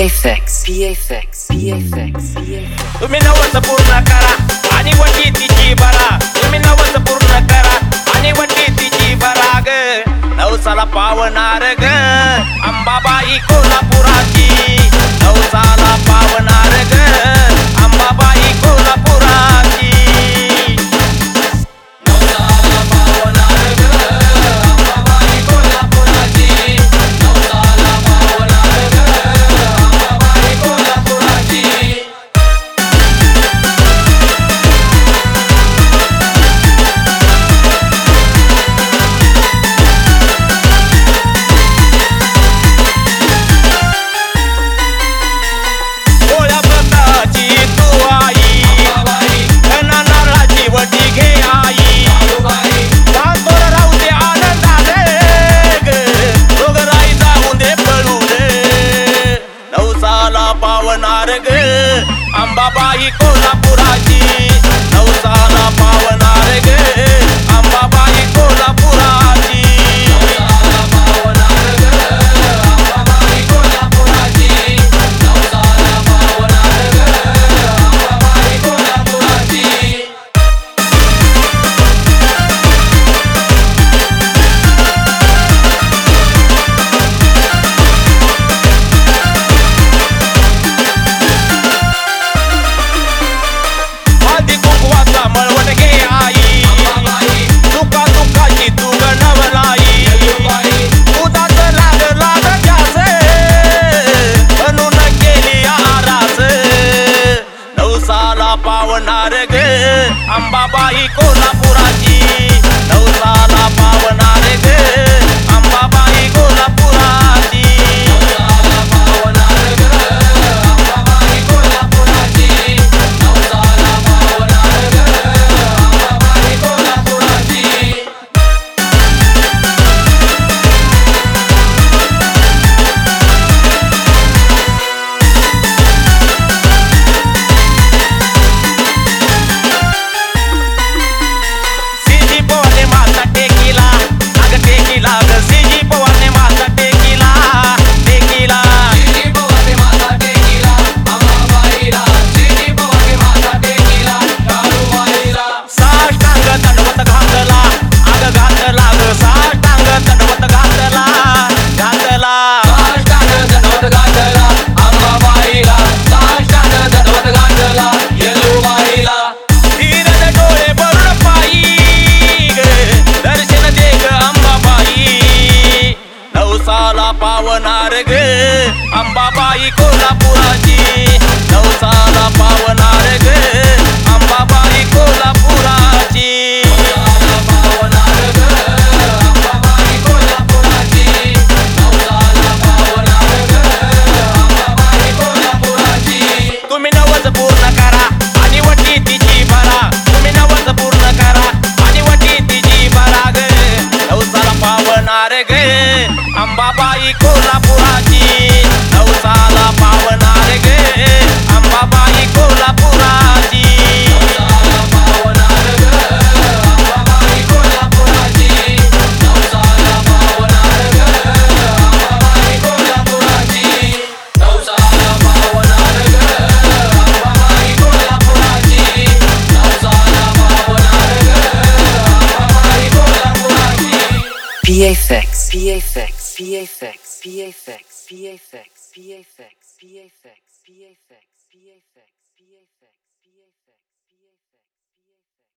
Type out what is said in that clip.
PFX. तुम्ही नवस पूर्ण करा आणि वटी तिची भरा. तुम्ही नवस पूर्ण करा आणि वटी तिची भरा ग. नवसाला पावणार ग अंबाबाई कोल्हापुराची. नवसाला पावणार ग अंबाबाई कोल्हापुराची. नवसाला पावणार ग अंबाबाई कोल्हापुराची. नवसाला पावणार ग अंबाबाई कोल्हापुराची. पावणार ग अंबाबाई कोल्हापुराची. नवसाला पावणार ग अंबाबाई कोल्हापुराची. नवसाला पावणार ग अंबाबाई कोल्हापुराची. नवसाला पावणार ग अंबाबाई कोल्हापुराची. पावणार ग अंबाबाई कोल्हापुराची. नवसाला पावणार ग अंबाबाई कोल्हापुराची. नवसाला पावणार ग अंबाबाई कोल्हापुराची. नवसाला पावणार ग अंबाबाई कोल्हापुराची. पावणार ग अंबाबाई कोल्हापुराची. नवसाला पावणार ग अंबाबाई कोल्हापुराची. नवसाला पावणार ग अंबाबाई कोल्हापुराची. नवसाला पावणार ग अंबाबाई कोल्हापुराची. तुम्ही नवस पूर्ण करा आणि वटी तिची भरा. तुम्ही नवस पूर्ण करा आणि वटी तिची भरा ग. नवसाला पावणार ग अंबाबाई कोल्हापुराची. नवसाला पावणार ग अंबाबाई कोल्हापुराची. नवसाला पावणार ग अंबाबाई कोल्हापुराची. नवसाला पावणार ग अंबाबाई कोल्हापुराची. नवसाला पावणार ग अंबाबाई कोल्हापुराची. नवसाला पावणार ग अंबाबाई कोल्हापुराची. PFX.